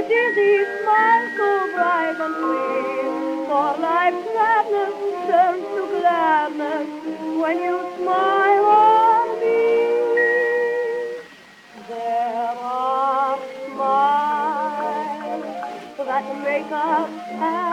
dizzy smile so bright and sweet. For life's sadness turns to gladness when you smile on me. There are smiles that make us happy.